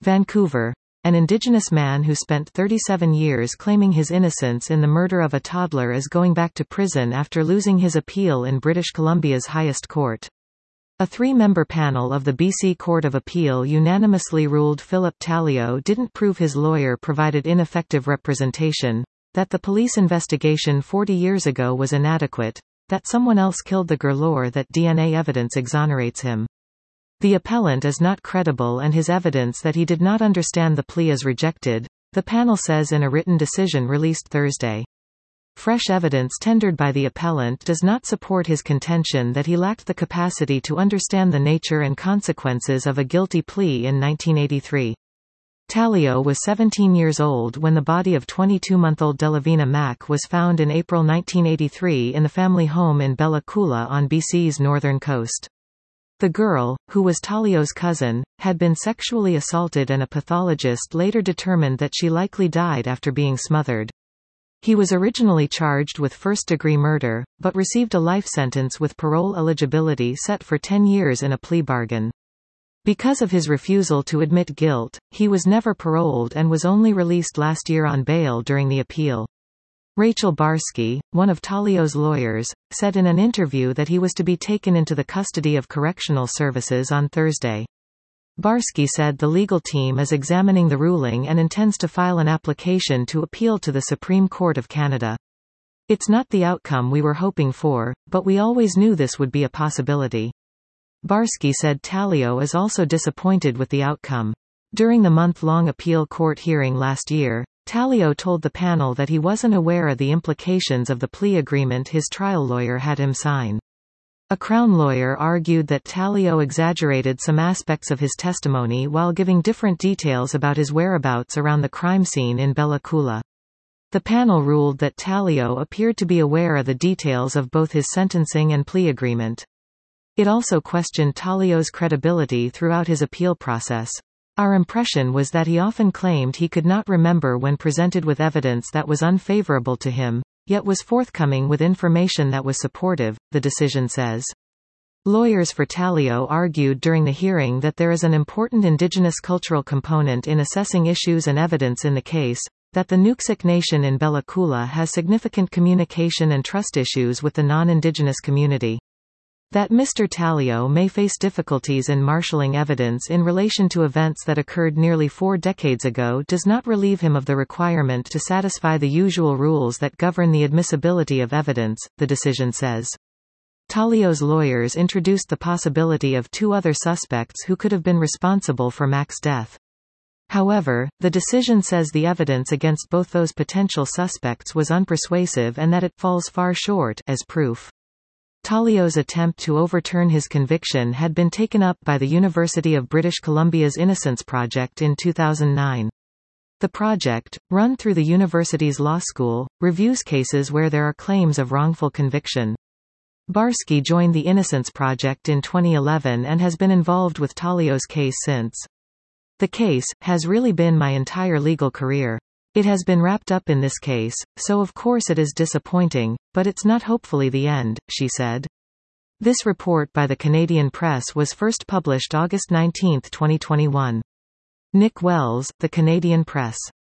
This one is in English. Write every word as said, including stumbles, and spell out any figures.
Vancouver. An Indigenous man who spent thirty-seven years claiming his innocence in the murder of a toddler is going back to prison after losing his appeal in British Columbia's highest court. A three-member panel of the B C Court of Appeal unanimously ruled Philip Talio didn't prove his lawyer provided ineffective representation, that the police investigation forty years ago was inadequate, that someone else killed the girl, or that D N A evidence exonerates him. The appellant is not credible and his evidence that he did not understand the plea is rejected, the panel says in a written decision released Thursday. Fresh evidence tendered by the appellant does not support his contention that he lacked the capacity to understand the nature and consequences of a guilty plea in nineteen eighty-three. Talio was seventeen years old when the body of twenty-two-month-old Delavina Mack was found in April nineteen eighty-three in the family home in Bella Coola on B C's northern coast. The girl, who was Talio's cousin, had been sexually assaulted and a pathologist later determined that she likely died after being smothered. He was originally charged with first-degree murder, but received a life sentence with parole eligibility set for ten years in a plea bargain. Because of his refusal to admit guilt, he was never paroled and was only released last year on bail during the appeal. Rachel Barsky, one of Talio's lawyers, said in an interview that he was to be taken into the custody of Correctional Services on Thursday. Barsky said the legal team is examining the ruling and intends to file an application to appeal to the Supreme Court of Canada. It's not the outcome we were hoping for, but we always knew this would be a possibility. Barsky said Talio is also disappointed with the outcome. During the month-long appeal court hearing last year, Talio told the panel that he wasn't aware of the implications of the plea agreement his trial lawyer had him sign. A Crown lawyer argued that Talio exaggerated some aspects of his testimony while giving different details about his whereabouts around the crime scene in Bella Coola. The panel ruled that Talio appeared to be aware of the details of both his sentencing and plea agreement. It also questioned Talio's credibility throughout his appeal process. Our impression was that he often claimed he could not remember when presented with evidence that was unfavorable to him, yet was forthcoming with information that was supportive, the decision says. Lawyers for Talio argued during the hearing that there is an important Indigenous cultural component in assessing issues and evidence in the case, that the Nuxalk Nation in Bella Coola has significant communication and trust issues with the non-Indigenous community. That Mister Talio may face difficulties in marshalling evidence in relation to events that occurred nearly four decades ago does not relieve him of the requirement to satisfy the usual rules that govern the admissibility of evidence, the decision says. Talio's lawyers introduced the possibility of two other suspects who could have been responsible for Mack's death. However, the decision says the evidence against both those potential suspects was unpersuasive and that it falls far short as proof. Talio's attempt to overturn his conviction had been taken up by the University of British Columbia's Innocence Project in two thousand nine. The project, run through the university's law school, reviews cases where there are claims of wrongful conviction. Barsky joined the Innocence Project in twenty eleven and has been involved with Talio's case since. The case has really been my entire legal career. It has been wrapped up in this case, so of course it is disappointing, but it's not hopefully the end, she said. This report by the Canadian Press was first published August nineteenth twenty twenty-one. Nick Wells, The Canadian Press.